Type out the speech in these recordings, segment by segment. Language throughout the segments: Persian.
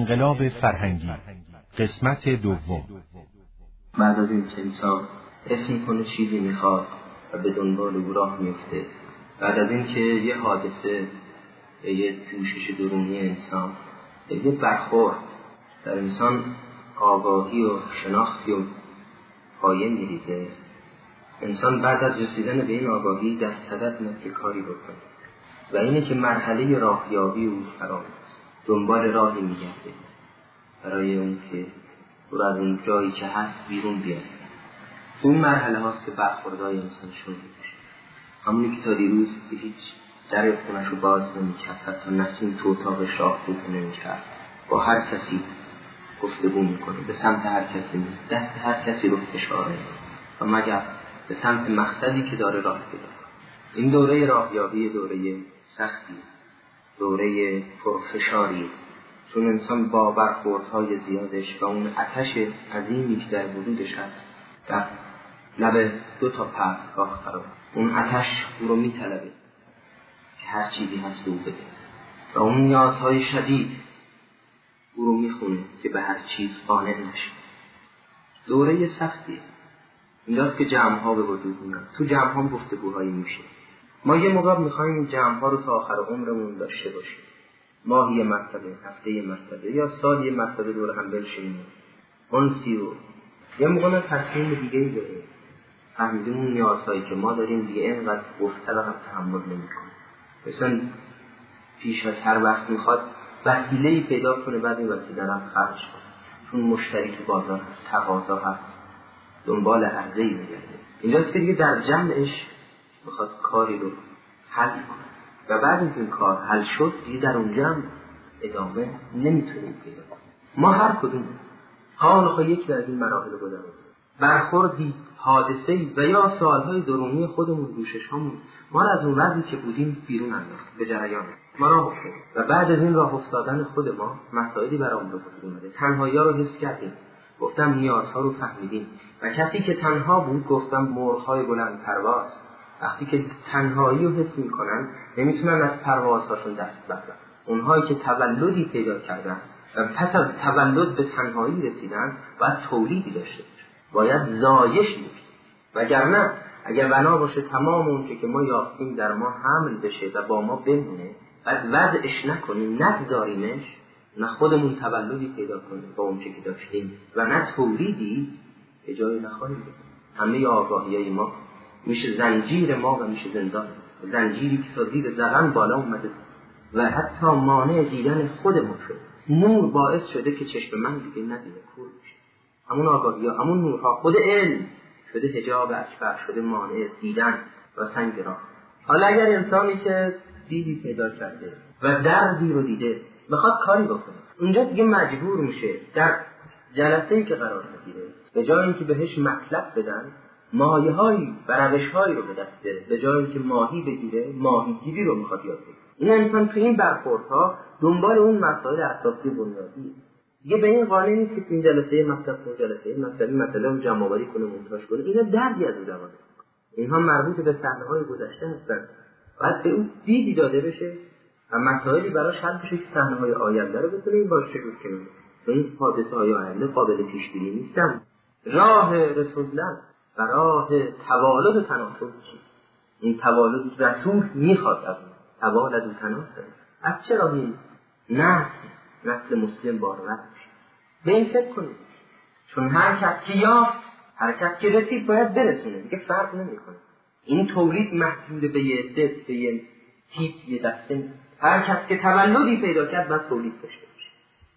انقلاب فرهنگی قسمت دوم. بعد از این که انسان حس میکنه چیزی میخواد و به دنبال او راه میفته، بعد از این که یه حادثه یه جوشش درونی انسان یه برخورد در انسان آگاهی و شناختی و پایه میریزه، انسان بعد از رسیدن به این آگاهی در صدد نکه کاری بکنه و اینه که مرحله راهیابی او فرام است. دنبال راهی میگرده برای اون که او از اون جایی که هست بیرون بیاد. تو این مرحله هاست که برخوردهای انسان شروع میشه. همونی که تا دیروز به هیچ در خونش رو باز نمی‌کرد، حتی نسیم تو اتاق شاه بود نمی‌کرد، با هر کسی گفتگو میکنه، به سمت هر کسی میره، دست هر کسی رو اشاره و مگر به سمت مقصدی که داره راه پیدا کنه. این دوره راهیابی دوره سختی، دوره پرفشاری، چون انسان با برخوردهای زیادش و اون آتش عظیمی که در وجودش هست در لب دو تا پرتگاه قرار، اون آتش او رو میطلبه که هر چیزی هست او بده و اون نیازهای شدید او رو میخونه که به هر چیز قانع نشه. دوره سختیه. اینجاست که جمع‌ها به وجود میاد. تو جمع‌ها گفتگوهایی میشه. ما یه موقع میخوایم این جمع‌ها رو تا آخر عمرمون داشته باشیم. ماهی یه مرتبه، هفته یه مرتبه یا سال یه مرتبه دور هم بنشینیم. اون سیو یه موقع تصمیم دیگه‌ای داریم. فهمیدیم اون نیازهایی که ما داریم دیگه اینقدر گفته رو هم تحمل نمی‌کنه. مثلا پیش از هر وقت میخواد وسیله‌ای پیدا کنه بعد این وسیله رو خرج کنه، چون مشتری تو بازار هست، تقاضا هست، دنبال عرضه‌ای میگرده. اینجاست که دیگه در جمعش میخواد کاری رو حل کنه و بعد از این کار حل شد دیگه در اون جمع ادامه نمیتونیم پیدا کنیم. ما هر کدوم حال یک از این مراحل رو گذروندیم، برخوردی، حادثه‌ای و یا سوالهای درونی خودمون، جوشش‌هامون ما را از اون وضعی که بودیم بیرون انداخت، به جریان ما راه افتادیم و بعد از این راه افتادن خود ما مسائلی برامون به وجود اومده. تنهایی رو حس کردیم، گفتم نیازها رو فهمیدیم و کسی که تنها بود گفتم مرغ‌های بلند پرواز وقتی که تنهایی رو حس می‌کنن نمیتونن از پروازهاشون دست بردارن. اونهایی که تولدی پیدا کردن و پس از تولد به تنهایی رسیدن باید تولیدی داشته باید زایش میشه، وگرنه اگر بنا باشه تمام اون که ما یافتیم در ما حمل بشه و با ما بمونه، بعد وضعش نکنیم، نگذاریمش، نه خودمون تولدی پیدا کنیم با اون که داشتیم و نه تولیدی به جای نخواهیم رسید. همه آگاهی‌های ما میشه زنجیر ما و میشه زندان، زنجیری که تا زیر ذقن بالا اومده و حتی مانع دیدن خود ما شد. نور باعث شده که چشم من دیگه ندیده، کور بشه. همون آگاهی ها، همون نورها، خود علم شده حجاب اکبر، شده مانع دیدن و سنگ راه. حالا اگر انسانی که دیدی پیدا کرده و دردی رو دیده بخواد کاری بکنه، اونجا دیگه مجبور میشه در جلسه‌ای که قرار بگیره به جای اینکه بهش مطلب بدن، ماهی‌هایی و روش‌هایی رو به دست بره، به جای اینکه ماهی بگیره ماهیگیری رو میخواد یاد بگیره. این انسان تو این برخوردها دنبال اون مسائل اساسی بنیادی دیگه به این قانع نیست که این جلسه مطلب و جلسه مطلبی مثلا جمع‌آوری کنه، مونتاژ کنه. اینا دردی از اون جوانه، اینها مربوط به صحنه‌های گذشته هستن. باید به اون دیدی داده بشه و مسائلی براش حل بشه که صحنه‌های آینده رو بتونیم باش شروع کنیم. این حادثه‌های آینده قابل پیش‌بینی نیستن. راه رسوندن و راه توالد و تناسل چی؟ این توالد رسول میخواد از اون توالد و تناسل از چه راهی؟ نسل مسلم بارور میشه. به این فکر کنید، چون هر کس که یافت، هر کس که رسید باید برسونه، دیگه فرق نمیکنه. این تولید محدود به یه عده، به یه تیپ، یه دسته نیست. هر کس که تولدی پیدا کرد باید تولید داشته باشه.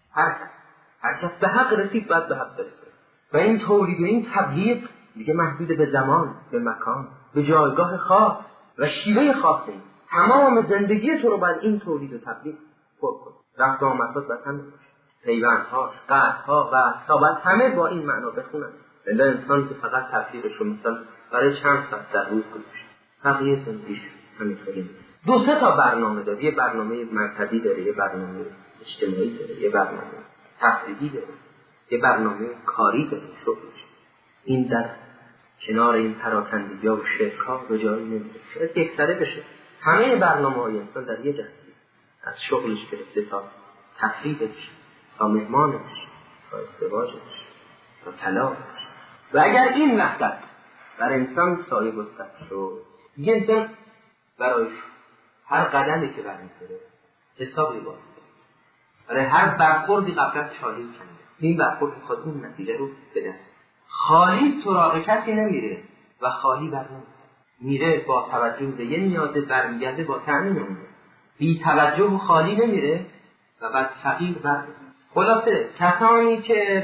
هر کس به حق رسید باید به حق برسه و این تولید و این تبلیغ دیگه محدود به زمان، به مکان، به جایگاه خاص و شیوه خاصی. تمام زندگی تو رو باید این تولید و تبلیغ پر کنه. رفت و آمدات باید همه باشه، پیوندها، قطعها و اصحابت همه با این معنا بخونن. بله انسان که فقط تبلیغش رو مثلا برای چند ساعت در روز گذاشت، بقیه زندگیش همینطوری. 2-3 تا برنامه داره، یه برنامه مذهبی داره، یه برنامه اجتماعی داره، یه برنامه تفریحی داره، یه برنامه کاری داره، شغلش. این در کنار این پراکندگی‌ها و شرک‌ها به جایی نمی‌رسه. شاید یکسره بشه. همه برنامه‌های انسان در یه جهتی، از شغلش گرفته تا تفریحش، تا مهمانش، تا ازدواجش، تا طلاق. و اگر این وحدت بر انسان سایه گذار شد، دیگه انسان برایش هر قدمی که برمی‌داره حسابی باید، برای هر برخوردی غفلت شاهد کنه. این برخورد میخواد اون نتیجه رو بده. خالی سراغ کسی نمیره و خالی برنامه میره با توجه به یه نیازه، برمیگرده با تأمین اونه. بی توجه و خالی نمیره و بعد فقیر برده. خلاصه کسانی که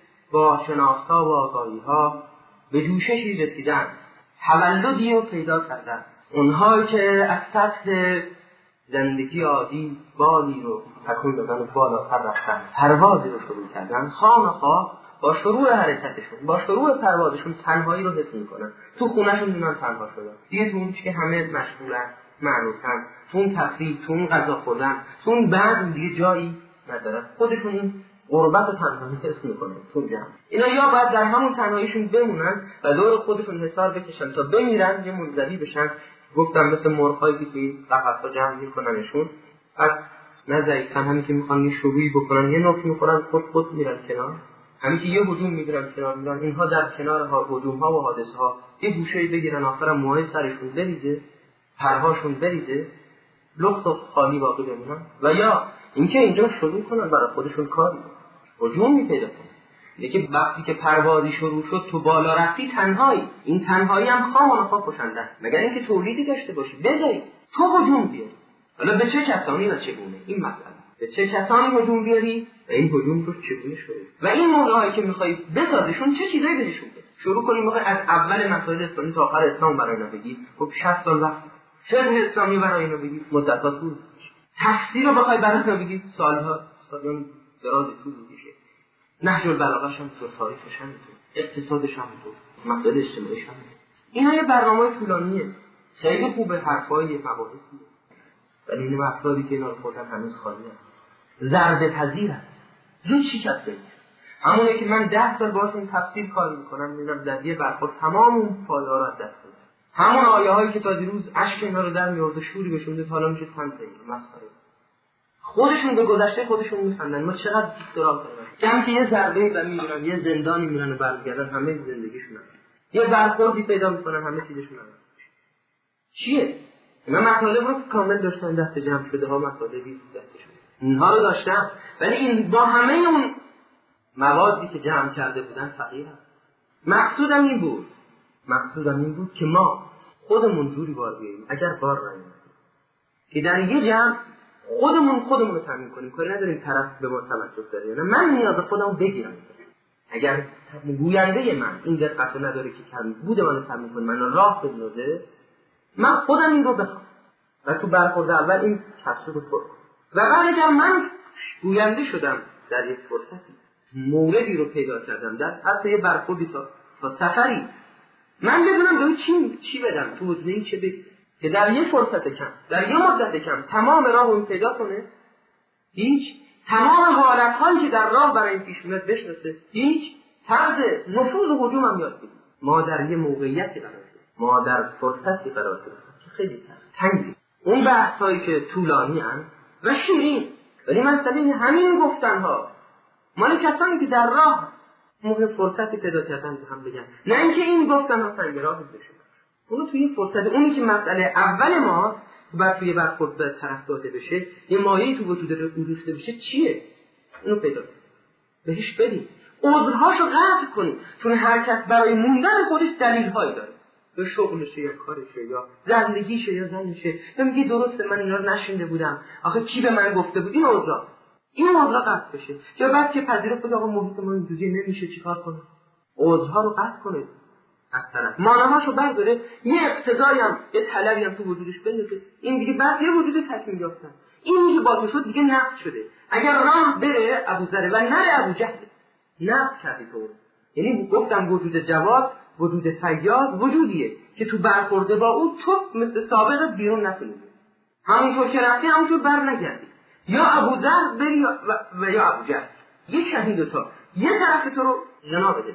با شناختها و آگاهی‌ها به جوششی رسیدن، تولدی رو پیدا کردن، اونهایی که از سطح زندگی عادی بالی رو تکون دادن و بالاتر رفتن، پروازی رو شروع کردن، خامخواه با شروع حرکتشون، با شروع پروازشون تنهایی رو حس میکنن. تو خونهشون میدونن تنها شدن، دیگه تو اون که همه مشغولن، معنوسن، تو اون تفریح، تو اون غذا خوردن، تو اون بعد دیگه جایی ندارن. خودشون این غربت و تنهایی حس میکنن تو جمع. اینا یا باید در همون تنهاییشون بمونن و دور خودشون حسار بکشن تا بمیرن، یه منزوی بشن. گفتم مثل مرغ‌هایی که توی قفس‌ها جمع میکننشون، از نه ضعیفن، همین که میخوان یه شروعی بکنن یه نوک میخورن، خود میرن کنار. همین که یه هجوم میگیرن کنار میرن. اینها در کنار هجوم‌ها و حادثه‌ها یه گوشه‌ای بگیرن، آخرام موهای سرشون بریزه، پرهاشون بریزه، لخت و خالی باقی بمونن. و یا اینکه اینجا شروع کنن برای خودشون کاری، هجومی پیدا کنن. دیگه وقتی که پروازی شروع شد تو بالا رفتی تنهایی. این تنهایی هم خواهان کشنده، مگر اینکه تولیدی داشته باشی بذاری تو هجوم بیاری. حالا به چه کسانی و چگونه؟ این مسئله به چه کسانی هجوم بیاری و این هجوم رو چگونه شروع و این موقعی که میخوای بسازشون چه چیزایی بهشون بده. شروع کنیم میخوای از اول مسائل اسلامی تا آخر اسلام برای اینا بگی، خب 60 سال وقت. شرح اسلامی برای اینا بگی مدت‌ها طول می‌کشه. تفسیر رو بخوای برای اینا بگی سال‌ها، سال‌ها دراز طول می‌کشه. نهج البلاغه هم تو تاریخش هم تو اقتصادش هم تو مسائل اجتماعیش هم. اینا یه برنامه طولانیه، خیلی خوبه، حرفای مباحثی، ولی این افرادی که اینا رو خوردن هنوز خالی هست، ضربه پذیر هست، زود شکسته میشه. همونه که من 10 سال باشون تفسیر کار میکنم، میبینم در یه برخورد تمام اون پایه‌ها رو از دست میدن. همون آیه‌هایی که تا دیروز اشک اینا رو در می‌آورد و شوری بهشون داد، حالا میشه تن مسخره. خودشون به گذشته خودشون میخندن. ما چقدر احترام کنیم کم که یه ضربه و میگیرن، یه زندانی میرن و برمیگردن، همه زندگیشون یه برخوردی پیدا میکنن، همه چیزشون هم چیه؟ اینا مطالب رو کامل داشتن، دست جمع شده ها مطالبی دستشون اینها رو داشتن، ولی این با همه اون موادی که جمع کرده بودن فقیر هست. مقصودم این بود که ما خودمون جوری بار بیاییم، اگر بار راییم که در یه جمع خودمون رو تامین کنیم، کاری نداریم طرف به ما توجه داره یا نه. من نیاز خودم بگیرم. اگر گوینده من این دقت رو نداره که کمی بود منو تامین کنه، منو راه بندازه، من خودم این رو بخوام و تو برخورد اول این کسر رو پر کنم. و بعد اگر من گوینده شدم در یک فرصتی، موردی رو پیدا کردم در حتی یه برخوردی تا سفری، من بدونم به چی بدم، تو حضنهی چه بگم که در یه فرصت کم، در یه مدت کم تمام راه رو پیدا کنه، هیچ تمام حالت‌هایی که در راه برای این پیش میاد بشناسه، هیچ طرز نفوذ و هجوم هم یاد بگیر. ما در یه موقعیتی قرار داریم، ما در فرصتی قرار داریم که خیلی تنگی. اون بحث‌هایی که طولانی هستند و شیرین، ولی مسئله همین گفتن‌ها مال کسانی که در راه موقع فرصتی پیدا کردن به هم بگن، نه اینکه این گفتن‌ها سنگ راه بشه. اونو توی فرصت، اونی که مسئله اول ما بعد توی برخورد به طرف داده بشه، یه مایه‌ای تو وجود رو داشته بشه، چیه؟ اونو پیدا کنیم، بهش بدیم، عذرهاشو قطع کنیم، چون هر کس برای موندن خودش دلیل‌هایی داره، به شغلشه یا کارشه یا زندگیشه یا زنشه. میگه درسته من اینا رو نشنیده بودم، آخه کی به من گفته بود؟ این عذرها قطع بشه. یا بعد که پذیرفت بود آقا محیط ما اینجوری نمیشه، چیکار کنم؟ عذرها رو قطع کنه. از طرف مانهاشو برداره، یه اقتضایی هم یه طلبی هم تو وجودش بندازه، این دیگه بعد یه وجود تکمیل یافتن، این دیگه باطل شد، دیگه نقد شده. اگر راه بره ابوذر و نره ابوجهل، نقد کردی تو. یعنی گفتم وجود جواد، وجود فیاض وجودیه که تو برخورده با او تو مثل سابق بیرون نکنی، همونطور که رفتی همونطور بر نگردی. یا ابوذر بری و یا ابوجهل، یه شهید تا یه طرف تو رو جنا بده.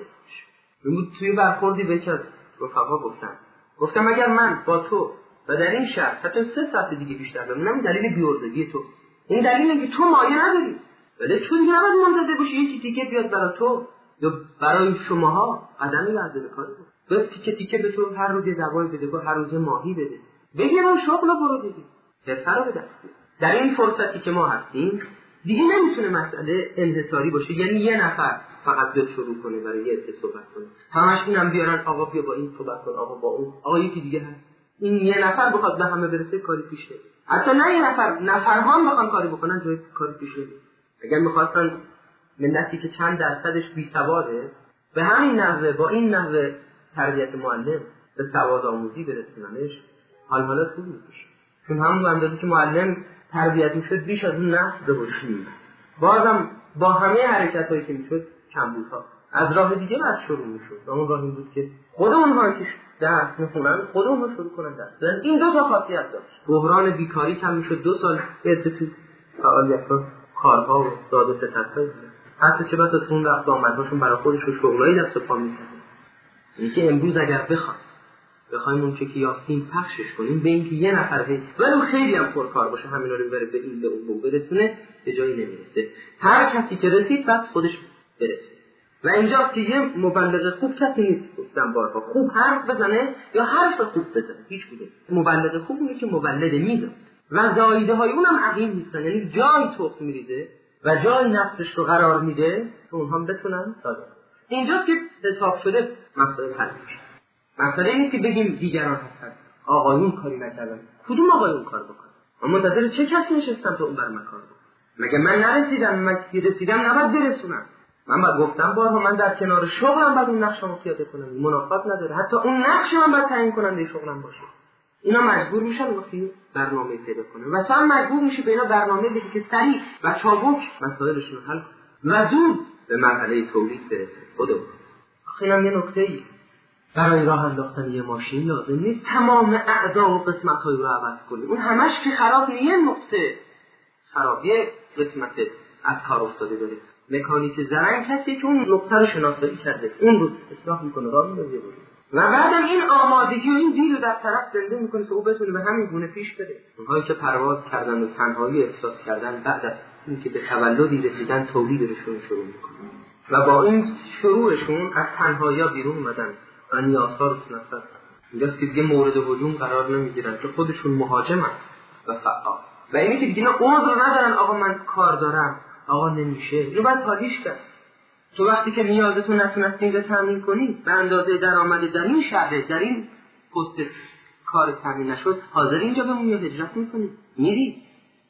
توی برخوردی به که رفقا گفتم اگر من با تو و در این شهر حتی 3 ساعت دیگه بیشتر بمونم، دلیل بی‌عرضگی تو، این دلیل اینه که تو مایه نداری، ولی تو دیگه نباید منتظر باشی یکی تیکه بیاد برای تو یا برای شماها قدمی لازمه کاری بود. باید تیکه تیکه به تو هر روز دوایی بده، با هر روز ماهی بده. بگیر اون شغل رو برو دیگه. حرفه رو به دست بیار. در این فرصتی که ما هستیم دیگه نمیتونه مسئله انحصاری باشه، یعنی یه نفر فقط بیاد شروع کنه برای یه عده صحبت کنه. همش اینم بیارن آقا بیا با این صحبت کن، آقا با اون، آقا یکی دیگه هست. این یه نفر بخواد به همه برسه کاری پیش نمیره. حتی نه یه نفرها هم بخوان کاری بکنن جای کاری پیش نمیره. اگر می‌خواستن ملتی که چند درصدش بی‌سواده به همین نحوه با این نحوه تربیت معلم به سواد آموزی برسوننش، حالا خوب میشه. چون همون اندازه که معلم تربیت میشد بیش از اون نسل به وجود میاد. بازم با همه حرکتایی که میشد کمبودها از راه دیگه بعد شروع میشد. اون راه این بود که خود اونها که درس میخونن خود اونها شروع کنن درس دادن. این دو تا خاصیت داشت. بحران بیکاری کم میشد، 2 سال تو فعالیت‌ها کارها و داد و ستدهای حتی چه بسا تو اون رفت آمدهاشون برای خودش و شغلایی دست و پا می‌کردن. اینی که امروز اگر بخوایم اون چه که یافتیم پخشش کنیم به اینکه یه نفر ولی خیلی هم پرکار باشه همینا رو ببره به این به اون برسونه به جایی نمیرسه. هر کسی که رسید بعد خودش برسه. و اینجا که یه مبلغ خوب کسی نیست، گفتم بارها، خوب حرف بزنه یا حرف خوب بزنه، هیچ کدوم. مبلغ خوب اونه که مبلغ میزنه و زایده های اونم عقیم نیستن، یعنی جای تخم میریزه و جای نفسش رو قرار میده که اونها بتونن صادق. اینجا که حساب شده مسئله حل میشه. مسئله اینه که بگیم دیگران هستن آقایون کاری نکردن. کدوم آقایون کار بکنن؟ اما منتظر چه کسی نشستم تا اون بر من کار بکنه؟ مگه من نرسیدم؟ من رسیدم نباید برسونم. من باید گفتم بارها من در کنار شغلم باید اون نقشمو پیاده کنم. منافات نداره. حتی اون نقش من باید تعیین کننده شغلم باشه. اینا مجبور میشن وقتی برنامه پیدا کنن و تو هم مجبور میشی به اینا برنامه بدی که سریع و چابک مسائلشون رو حل کنن و زود به مرحله تولید برسن. خودمون آخه اینم یه نکته‌ای، برای راه انداختن یه ماشین لازم نیست تمام اعضا و قسمت‌های رو عوض کنی. اون همش که خراب نیست، یه نقطه خراب یه قسمت از کار افتاده داره. مکانیک زرنگ کسی که اون نقطه رو شناسایی کرده اون رو اصلاح میکنه، راه میندازه و بعدم این آمادگی و این دیل رو در طرف زنده میکنه که او بتونه به همین گونه پیش بره. اونهایی که پرواز کردن و تنهایی احساس کردن بعد از اینکه به تولدی رسیدن تولیدشون شروع میکنن و با این شروعشون از تنهایی بیرون اومدن و نیازها رو تنفذ. اینجاست که دیگه مورد هجوم قرار نمیگیرن که خودشون مهاجمن و فعال و اینی که دیگه عذر ندارن آقا من کار دارم، آقا نمیشه. اینو باید حالیش کرد. تو وقتی که نیازتون نتونستین رو تامین کنی به اندازه درآمد در این شهر در این پست کار تامین نشد، حاضر اینجا بمونی یا هجرت میکنی؟ میری.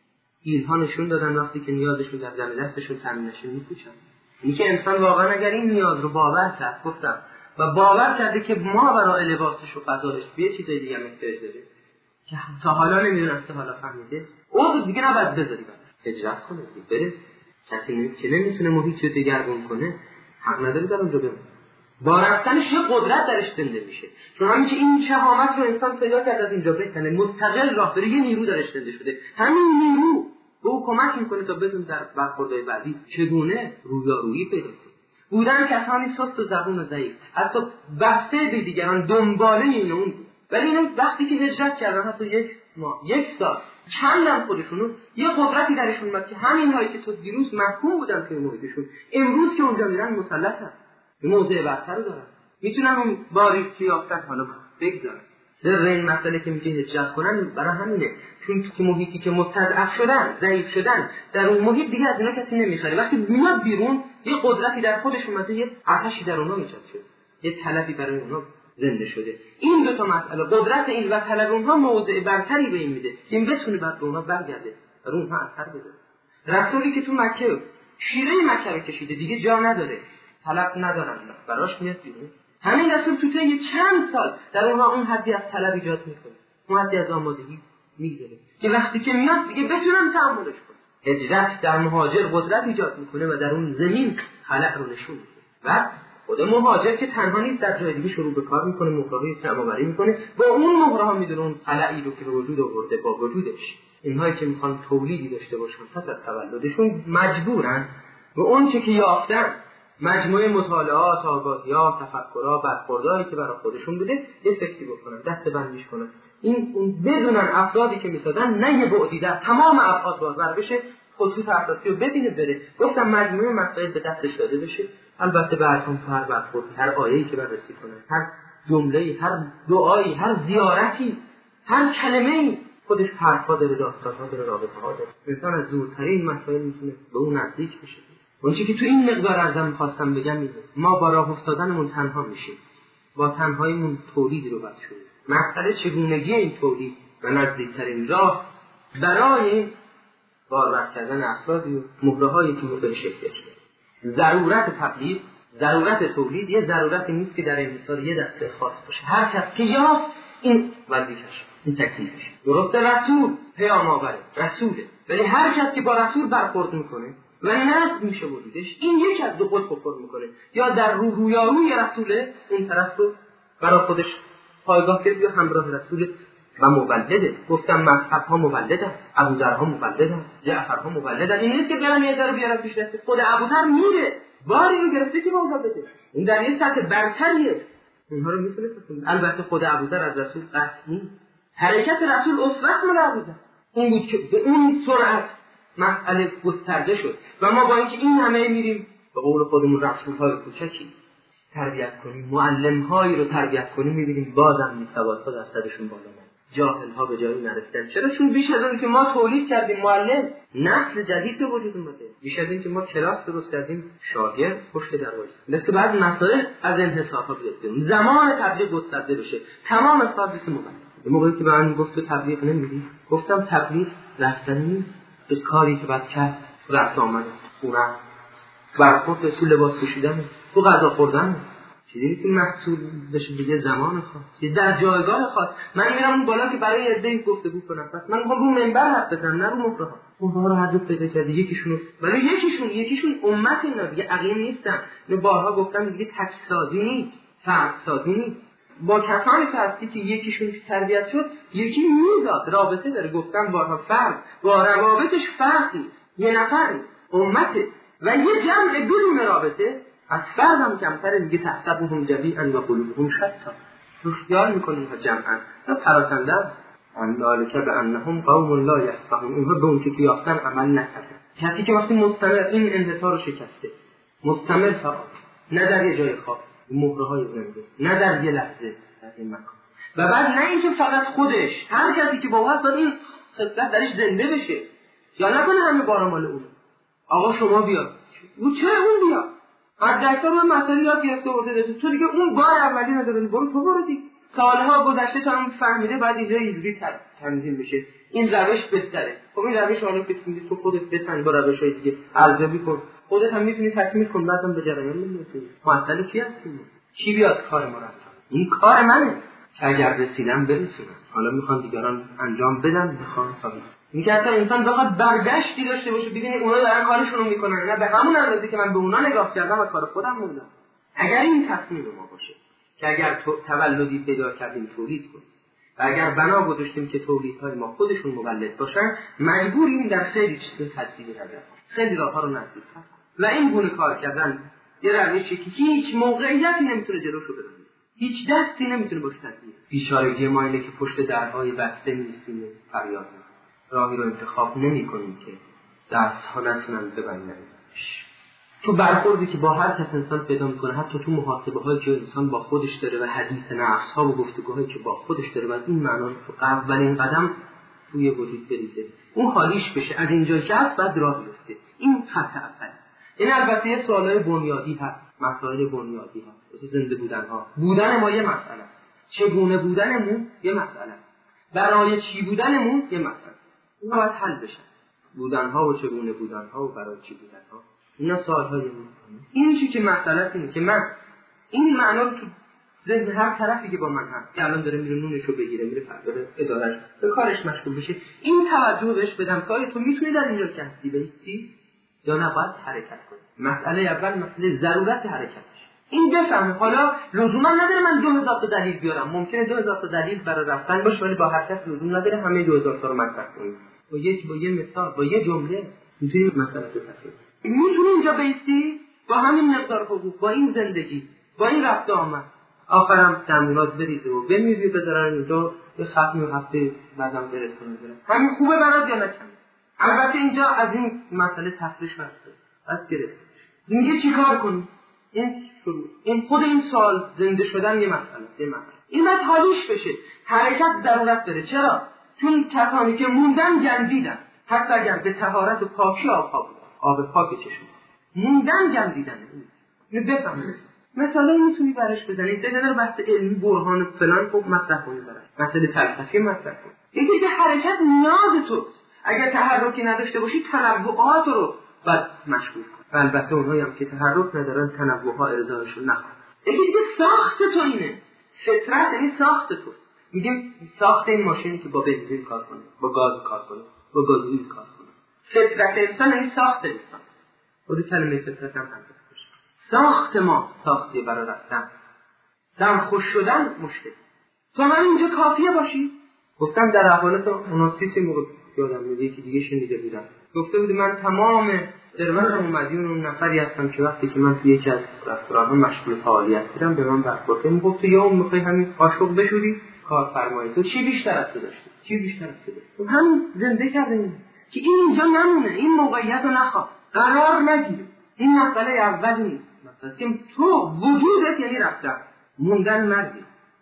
اینها نشون دادن وقتی که نیازشون در دم دستشون تامین نشه میپوشن. این که انسان واقعا اگر این نیاز رو باور کرد، گفتم و باور کرده که ما برای لباسش و غذاش یه چیزای دیگه هم احتیاج داره که تا حالا نمیدونسته حالا فهمیده، اون دیگه نباید بذاری هجرت کنه بره. کسی که نمیتونه محیط رو دگرگون کنه حق نداره در اونجا بمونه. با رفتنش یه قدرت درش زنده میشه. چون همین که این شهامت رو انسان پیدا کرد از اینجا بکنه مستقل راه بره، یه نیرو درش زنده شده. همین نیرو به او کمک میکنه تا بدون در برخوردهای بعدی چگونه رویارویی پیدا کنه. بودن کسانی سست و زبون و ضعیف، حتی بسته به دیگران دنباله این اون، ولی اینا وقتی که هجرت کردن حتی 1 ماه 1 سال چندم خودشونو یه قدرتی درشون اومد که همین هایی که تو دیروز محکوم بودن توی محیطشون امروز که اونجا میرن مسلطن، موضع برتر رو دارن، میتونن اون باریکی یافتن حالا بگذارن. در این مسئله که میگه هجرت کنن برای همینه، چون تو محیطی که مستضعف شدن، ضعیف شدن، در اون محیط دیگه از اینا کسی نمیخره. وقتی میاد بیرون یه قدرتی در خودش اومده، یه آتشی در اونها ایجاد شده، یه طلبی برای اونها زنده شده. این دو تا مسئله، قدرت این و طلب اونها، موضع برتری به این میده که این بتونه بعد به اونها برگرده و رو اونها اثر بذاره. رسولی که تو مکه شیره مکه رو کشیده دیگه جا نداره، طلب ندارن، براش میاد بیرون. همین رسول تو طی چند سال در اونها اون حدی از طلب ایجاد میکنه، اون حدی از آمادگی میگیره که وقتی که میاد دیگه بتونن تحملش کنن. هجرت در مهاجر قدرت ایجاد میکنه و در اون زمین خلق رو نشون میده. و خود مهاجر که تنها نیست، در جای دیگه شروع به کار میکنه، مهرهای جمع‌آوری میکنه، با اون مهرها میدونه اون خلایی رو که به وجود آورده با وجودش. اینهایی که میخوان تولیدی داشته باشن پس از تولدشون مجبورن به اون چه که یافتن، مجموعه مطالعات، آگاهی‌ها، تفکرها، برخوردهایی که برای خودشون بوده، یه فکری بکنن، دست بندیش کنن. این اون بدونن افرادی که میسازن نه یه بعدی در تمام ابعاد بازبر بشه، خطوط اساسی رو ببینه بره. گفتم مجموعه مسائل به دستش داده بشه، البته بعداً هر برخورد، هر آیه‌ای که بررسی کنه، هر جمله‌ای، هر دعایی، هر زیارتی، هر کلمه‌ای خودش حرفا داره، داستان‌ها داره، رابطه‌ها داره. انسان از دورترین مسائل میتونه به اون نزدیک بشه. اون چیزی که تو این مقدار ازم می‌خواستم بگم اینه: ما با راه افتادنمون تنها میشیم، با تنهاییمون تولید رو بد شد. مسئله چگونگی این تولید و نزدیکترین راه برای بارور کردن افرادی و مهره‌هایی که مورد شکل گرفته. ضرورت تبلیغ، ضرورت تولید یه ضرورتی نیست که در انحصار یه دسته خاص باشه. هر کس که یافت این وظیفه‌شه، این تکلیفشه. درسته رسول پیام آوره، رسوله، ولی هر کس که با رسول برخورد میکنه و نزد میشه وجودش، این یک از دو خود بخور میکنه، یا در رویاروی رسوله اون طرف رو برای خودش پایگاه کرد، یا همراه رسول و مولده. گفتم مذهب ها مولده، ابوذر ها مولده، جعفر ها مولده. این نیست که برن یه ذره بیارن پیش دست خود ابوذر میره باری رو گرفته که بالا بده، این در یه سطح برتریه، اونها رو میتونه بکنه. البته خود ابوذر از رسول قطعی، حرکت رسول اسوه مال ابوذر این بود که به اون سرعت مسئله گسترده شد. و ما با اینکه این همه میریم به قول خودمون رسول های کوچکی تربیت کنیم، معلم هایی رو تربیت کنیم، میبینیم بازم بی‌ثبات ها درصدشون بالا میاد، جاهل ها به جایی نرسیدن. چرا؟ چون بیش از اون که ما تولید کردیم معلم، نسل جدید به وجود اومده، بیش از این که ما کلاس درست کردیم، شاگرد پشت دروازه. مثل بعضی مسائل از انحصار ها بیاد، زمان تبلیغ گسترده بشه، تمام سازش مبارک. موقعی که به من گفت تبلیغ نمیدی، گفتم تبلیغ رفتن نیست، به کاری که باید کرد، رفت آمد، خونه برخورد رسول لباس پوشیدن، تو غذا خوردن، چیزی که محصول بشه دیگه زمان خواست، چیزی در جایگاه خواست. من میرم اون بالا که برای عده‌ای گفتگو کنم، پس من میخوام رو منبر حرف بزنم، نه رو مهره‌ها. اونها رو هر جا پیدا کردی یکیشونو، ولی یکیشون امت اینا دیگه عقیم نیستن. اینو بارها گفتم دیگه تکسازی نیست، فرق‌سازی نیست. با کسانی که هستی که یکیشون تربیت شد، یکی میزاد رابطه داره. گفتم بارها فرق با روابطش فرق نیست، یه نفر امته و یه جمع بدون رابطه از فرد هم کمتره. میگه تحسبهم جمیعا و قلوبهم شتی، رو خیال میکنیم ها جمعا و پراکنده ان ذلک بانهم قوم لا یفقهون، اونها به اون که یافتن عمل نکردن. کسی که وقتی مستمر این انحصار رو شکسته، مستمر فقط نه در یه جای خاص، مهره‌های زنده، نه در یه لحظه در این مکان، و بعد نه اینکه فقط خودش، هر کسی که با واسه این خصلت درش زنده بشه، یا نکنه همه بارا مال اون. آقا شما بیا، او چه اون بیا، حداکثر من مسئله یاد گرفته بوده، تو دیگه اون بار اولی نداری، برو دیگه. سالها گذشته تا هم فهمیده بعد اینجا اینجوری تنظیم بشه، این روش بهتره. خب این روش حالا که تو خودت بتن با روش‌های دیگه ارزیابی کن، خودت هم میتونی تکمیل کن، بعدم به جریان میندازی. مسئله کی هست؟ کی بیاد کار ما رو؟ این کار منه که اگر رسیدم برسونم. حالا میخوان دیگران انجام بدن، میخوان کاری. میگه اصلا انسان بخواد برگشتی داشته باشه، ببینه اونا دارن کارشون رو میکنن، نه به همون اندازه که من به اونا نگاه کردم و کار خودم موندم. اگر این تصمیم ما باشه که اگر تولدی پیدا کردیم تولید کنیم و اگر بنا گذاشتیم که تولیدهای ما خودشون مولد باشن، مجبوریم در خیلی چیزا تجدید نظر، خیلی راهها رو نزدیک کنیم. و این گونه کار کردن یه روشی که هیچ موقعیتی نمیتونه جلوشو بگیره، هیچ دستی نمیتونه باشه تدبیر. بیچارگی ما اینه که پشت درهای بسته می‌ایستیم و فریاد می‌زنیم، راهی رو انتخاب نمی‌کنیم که دست‌ها نتونن ببندنش. تو برخوردی که با هر کس انسان پیدا می‌کنه، حتی تو محاسبه‌هایی که انسان با خودش داره و حدیث نفس‌ها و گفتگوهایی که با خودش داره، و این معنا تو اولین قدم توی وجود بریزه، اون حالیش بشه، از اینجا جذب بعد راه بیفته. این خط اول. این البته یه سوالای بنیادی هست، مسائل بنیادی هست، مثل زنده بودن ما یه مسئله است، چگونه بودنمون یه مسئله است، برای چی بودنمون یه مسئله است. اینا باید حل بشن، بودنها و چگونه بودنها و برای چی بودنها، اینا سوالهای مهمه. این چیزی که مسئله اینه که من این معنا رو تو ذهن هر طرفی که با من هست که الان داره میره نونشو بگیره، میره فردا ادارهش به کارش مشغول بشه، این توجه بهش بدم که تو میتونی در اینجا که هستی بیستی یا نباید حرکت کنی. مسئله اول مسئله ضرورت حرکتش، این بفهمه. حالا لزوما نداره من 2000 تا دلیل بیارم، ممکنه 2000 تا دلیل برای رفتن باشه، ولی با هر کس لزوم نداره همه 2000 تا رو مطرح کنی. با یه مثال، با یه جمله میتونی مسئله رو تفسیر. میتونی اینجا بیستی با همین مقدار حقوق، با این زندگی، با این رفت آمد، آخرم تمرینات بریزه و بمیری بذارن اینجا یه ختمی هفته بعدم برسونه. همین خوبه برات یا نکنه؟ البته اینجا از این مسئله تفریش هسته از گرفت میگه چی کار کنی؟ این خود این سال زنده شدن یه مسئله این باید حالیش بشه. حرکت ضرورت داره. چرا؟ چون کسانی که موندن گندیدن، حتی اگر به طهارت و پاکی آب پاک چشم موندن گندیدن. بفهمید مثلا میتونی برش بزنی در بحث علمی برهان فلان خوب مطرح کنی، برش مسئله فلسفی مطرح کنی. یکی که حرکت نیاز تو، اگر تحرکی نداشته باشی تنوعات رو بعد مشغول کن. البته اونهایی هم که تحرک ندارن تنوعها ارضایشون نخواد. یکی دیگه ساخت تو اینه. فطرت یعنی ساخت تو. میگیم ساخت این ماشینی که با بنزین کار کنه، با گاز کار کنه، با گازوئیل کار کنه. فطرت انسان یعنی ساخت انسان. خود کلمه فطرت هم هست. ساخت ما ساختی برای رفتن، سرخوش شدن مشکل. تو من اینجا کافیه باشی. گفتم در احوالات اوناسیسی موقع یادم میاد یکی دیگه شنیده بودم، گفته بود من تمام ثروتم مدیون اون نفری هستم که وقتی که من توی یکی از رستوران‌ها مشغول فعالیت بودم به من برخورد کرد، میگفت تو یا اون میخوای همین عاشق بشوری کارفرمایی، تو چی بیشتر از تو داشتی؟ چی بیشتر از تو داشتی؟ همین زنده کردیم که این اینجا نمونه، این موقعیت رو نخواه، قرار نگیر. این مسئله اول نیست. مثلا که تو وجودت یعنی رفتن، موندن مردی،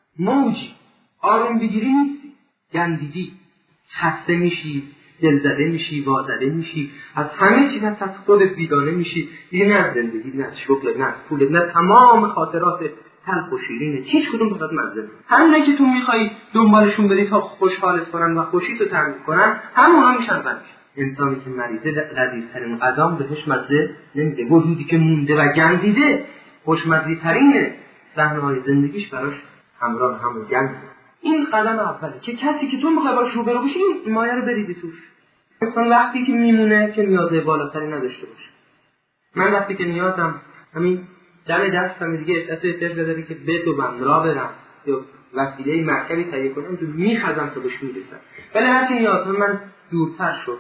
موجی، آروم بگیری نیستی، گندیدی، خسته میشی، دلزده میشی، وازده میشی، از همه چیز از خودت بیگانه میشی. دیگه نه از زندگی، نه از شغل، نه از پول، نه تمام خاطرات تلخ و شیرینه، هیچ کدوم بخواد مزه. همینه که تو میخوای دنبالشون بری تا خوشحالت کنن و خوشیتو تامین کنن، همونا میشن بنش. انسانی که مریضه لذیذترین غذا بهش مزه نمیده. وجودی که مونده و گندیده خوشمزه‌ترین صحنه‌های زندگیش براش همراه همون گند. این قدم اوله که کسی که تو میخوای باش روبرو بشی این مایه رو بریزی توش. مثلا وقتی که میمونه که نیازه بالاتری نداشته باشه. من وقتی که نیازم همین دم دستم دیگه احساس داره که به تو بم را برم یا وسیله مرکبی تهیه کنم تو میخزم تا بهش میرسم. ولی وقتی نیازم من دورتر شد،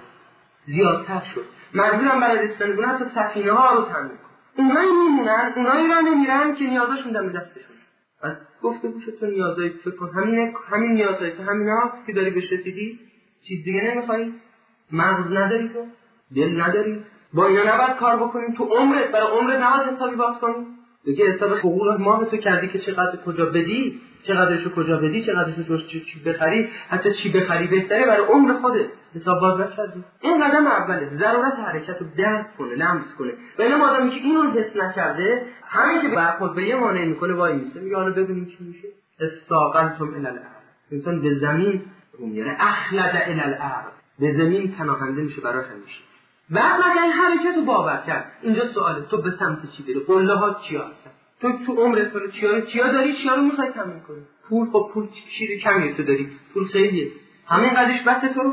زیادتر شد، مجبورم برای رسیدن به تا سفینه ها رو تامین کنم. اونایی میمونن، اونایی را نمیرن که نیازشون دم دستشون. بس گفته باشه تو نیازایی فکر کن، همین نیازایی تو همینا که داری بهش رسیدی، چیز دیگه نمیخوای، مغز نداری تو، دل نداری، با اینا نباید کار بکنیم. تو عمرت برای عمرت نباید حسابی باز کنیم. دیگه حساب حقوق ماه تو کردی که چقدر کجا بدی، چقدرشو کجا بدی، چقدرشو چی بخری، حتی چی بخری بهتره برای عمر خودت حساب باز نکردی. این قدم اوله. ضرورت حرکت رو درک کنه، لمس کنه. و این آدمی که اینو حس نکرده، همین که برخورد به یه مانع میکنه وای میسته، میگه حالا ببینیم چی میشه. استاقلتم الی الارض. انسان به زمین رو میاره، اخلد الی الارض. به زمین پناهنده میشه براش همیشه. بعد اگه این حرکت رو باور کرد، اینجا سواله تو به سمت چی بری؟ قله ها چیا هستن؟ تو عمرت رو چیا داری؟ چیا رو میخوای تامین کنی؟ پول، خب پول چیزی کمی تو داری، پول خیلیه، همین قدرش بسه تو،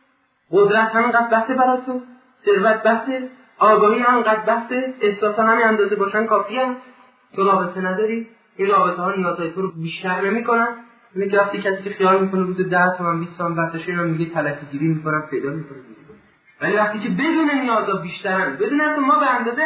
قدرت همین قدر بسه برای تو، ثروت بسه، آگاهی همین قدر بسه، احساسا همین اندازه باشن کافیه. تو رابطه نداری، این رابطه ها نیازهای تو رو بیشتر نمیکنن. میگه وقتی کسی که خیال میکنه روز 10 تومن 20 تومن بسش اینا میگه تلفی گیری میکنم پیدا میکنه. ولی وقتی که بدون نیازا بیشترن، بدون اینکه ما به اندازه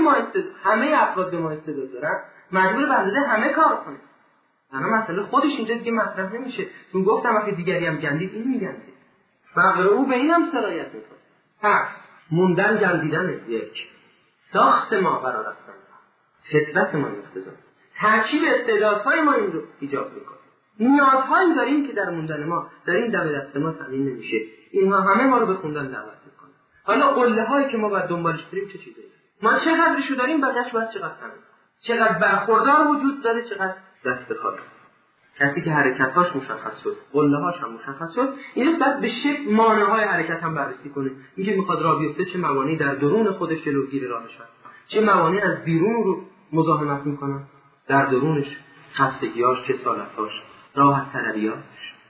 همه افراد به ما استعداد دارن، مجبور به اندازه همه کار کنیم. اما مسئله خودش اینجا دیگه مطرح نمیشه. چون گفتم وقتی دیگری هم گندید این میگندید. فقر او به این هم سرایت میکنه. پس موندن گندیدن یک. ساخت ما برای رفتن. فطرت ما اقتضا. ترکیب استعدادهای ما این رو ایجاب میکنه. نیازهایی داریم که در موندن ما در این دم دست ما تامین نمیشه. اینها همه ما رو به خوندن دعوت میکنه. حالا قله هایی که ما باید دنبالش بریم چه چیزی؟ ما چقدرشو داریم بعدش باید چقدر تامین؟ چقدر برخوردار وجود داره، چقدر دست کار. کسی که حرکتاش مشخص شد، قله هاش هم مشخص شد، اینو بعد به شکل مانع‌های حرکت هم بررسی کنه. اینکه میخواد راه بیفته چه موانعی در درون خودش جلوگیری راهش هست، چه موانعی از بیرون رو مزاحمت میکنه، در درونش خستگیاش، کسالتاش، راحت طلبیاش،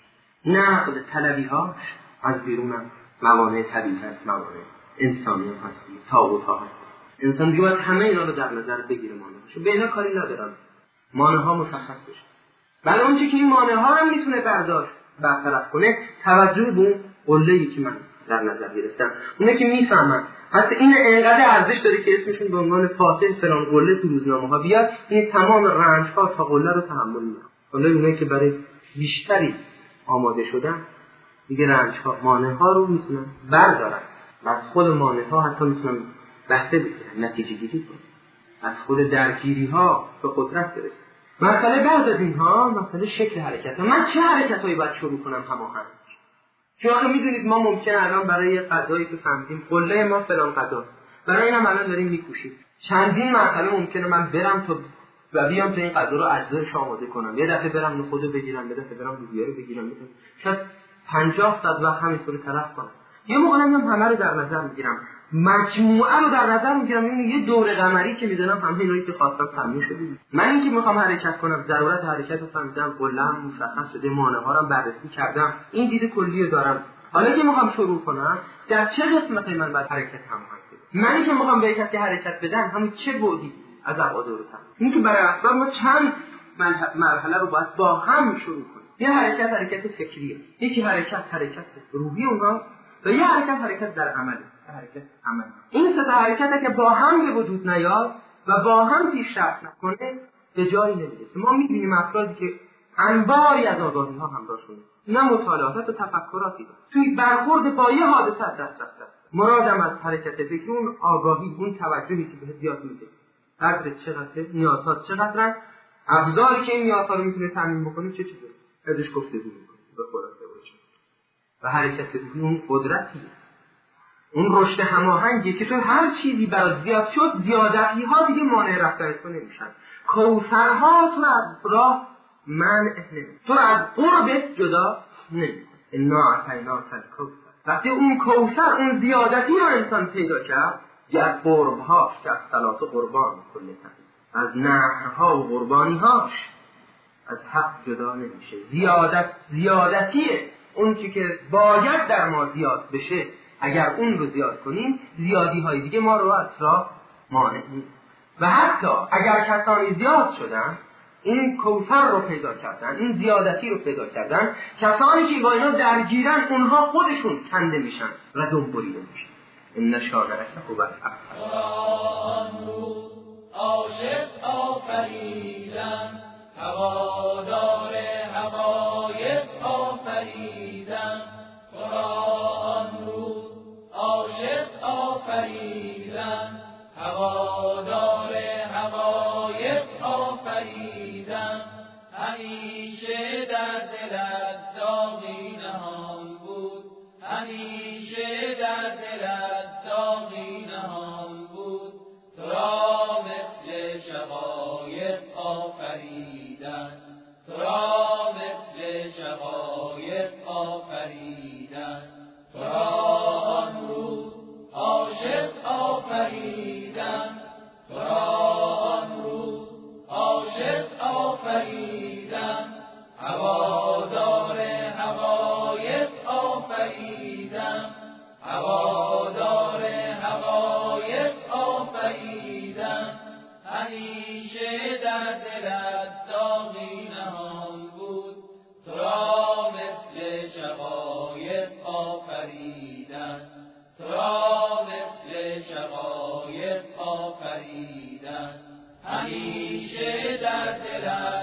نقد طلبیهاش، از بیرون هم موانع طبیعی هست، موانع انسانی هستی، طاغوت ها هست. انسان دیگه باید همه اینا رو در نظر بگیره. مانع‌هاش به اینا کاری ندارن، مانع‌ها مشخص بشه. ولی اون چیزی که این مانع‌ها هم میتونه برداشت برطرف کنه، توجه به اون قله‌ای که من در نظر گرفتم، اونه که میفهمن حتی این انقدر ارزش داره که اسمشون به عنوان فاتح فلان قله تو روزنامه‌ها بیاد، این تمام رنج‌ها تا قله رو تحمل می‌کنه. حالا اونایی که برای بیشتری آماده شدن دیگه رنج‌ها، مانع‌ها رو میتونن بردارن. و از خود مانع‌ها حتی میتونم بهره بگیرم، نتیجه گیری کنم، از خود درگیری ها به قدرت برسم. مسئله بعد از اینها مسئله شکل حرکت. من چه حرکتایی باید شروع کنم هماهنگ؟ چون آخه میدونید ما ممکنه الان برای یه غذایی که فهمیدیم قله ما فلان غذاست، برای اینم الان داریم میکوشیم. چندین مرحله ممکنه من برم تا و بیام تا این غذا رو اجزایش آماده کنم. یه دفعه برم نخودو بگیرم، یه دفعه برم لوبیا رو بگیرم، شاید 50 صد وقت همینطوری طرف کنم. یه موقع هم همه رو در نظر میگیرم، مجموعه رو در نظر میگیرم، این یه دوره قمری که میدونم همه اینایی که خواستم تموم شده. من اینکه میخوام حرکت کنم، ضرورت حرکت رو فهمیدم، قله‌ام مشخص شده، مانع‌ها رو بررسی کردم، این دید کلی رو دارم. حالا که میخوام شروع کنم، در چه قسمتی من باید حرکت هماهنگ کنم؟ من که میخوام به کسی حرکت بدم، همون چه بعدی از ابعاد رو تام. این که برای افراد ما چند مرحله رو باید با هم شروع کنیم. یه حرکت فکریه، یکی حرکت روحی اونها، و یه حرکت در عمل، حرکت عمل. این سه تا حرکته که با هم به وجود نیاد و با هم پیشرفت نکنه به جایی نمیرسه. ما میبینیم افرادی که انباری از آگاهی ها همراهشونه، نه مطالعات و تفکراتی دارن، توی برخورد با یه حادثه دست رفته. مرادم از حرکت فکری اون آگاهی، اون توجهی که بهت یاد میده، قدر چقدر، نیازات چقدرن، ابزاری که این نیازها رو میتونه تامین بکنه چه چیزه، ازش گفتگو میکنه به خلاصه باشه. و حرکت فکری اون قدرتیه، اون رشد هماهنگی که تو هر چیزی برات زیاد شد، زیادتی ها دیگه مانع رفتن تو نمیشن. کوثرها تو از راه منع نمیشه، تو از قربت جدا نمیشه. انا اعطیناک الکوثر. وقتی اون کوثر، اون زیادتی رو انسان پیدا کرد، از قربهاش، از صلات قربان کلتن، از نهرها و قربانیهاش، از حق جدا نمیشه. زیادتیه اون که باید در ما زیاد بشه. اگر اون رو زیاد کنیم، زیادی های دیگه ما رو از راه مانع نیست. و حتی اگر کسانی زیاد شدن، این کوثر رو پیدا کردن، این زیادتی رو پیدا کردن، کسانی که با اینا درگیرن، اونها خودشون کنده میشن و دم بریده میشن. ان شانئک هو الابتر. عاشق آفریدن، هوادار حقایق آفریدن، قرآن روز عاشق آفریدن، هوادار حقایق آفریدن، همیشه در دلت داغی نهان بود، همیشه در دلت داغی نهان بود، تو را مثل شقایق آفریدن، تو را مثل شقایق آفریدن، تو را آن روز عاشق آفریدن، تو را آن روز عاشق آفریدن، هوادار حقایق آفریدن، هوادار حقایق آفریدن، همیشه در دلت داغی نهان بود، تو را مثل شقایق آفریدن، تو را مثل شقایق آفریدن، همیشه در دلت